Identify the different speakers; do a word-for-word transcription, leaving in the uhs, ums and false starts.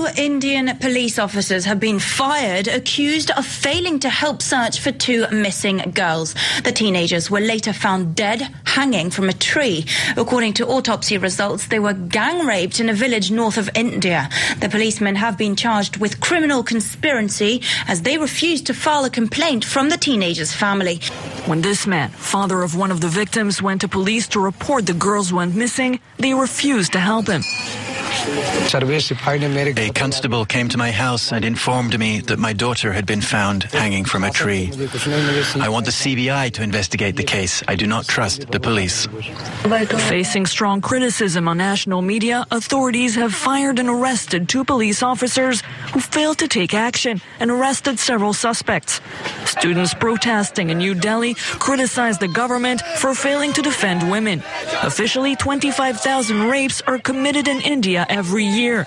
Speaker 1: Indian police officers have been fired, accused of failing to help search for two missing girls. The teenagers were later found dead, hanging from a tree. According to autopsy results, they were gang raped in a village north of India. The policemen have been charged with criminal conspiracy as they refused to file a complaint from the teenagers' family.
Speaker 2: When this man, father of one of the victims, went to police to report the girls went missing, they refused to help him.
Speaker 3: A constable came to my house and informed me that my daughter had been found hanging from a tree. I want the C B I to investigate the case. I do not trust the police.
Speaker 2: Facing strong criticism on national media, authorities have fired and arrested two police officers who failed to take action and arrested several suspects. Students protesting in New Delhi criticized the government for failing to defend women. Officially, twenty-five thousand rapes are committed in India every year.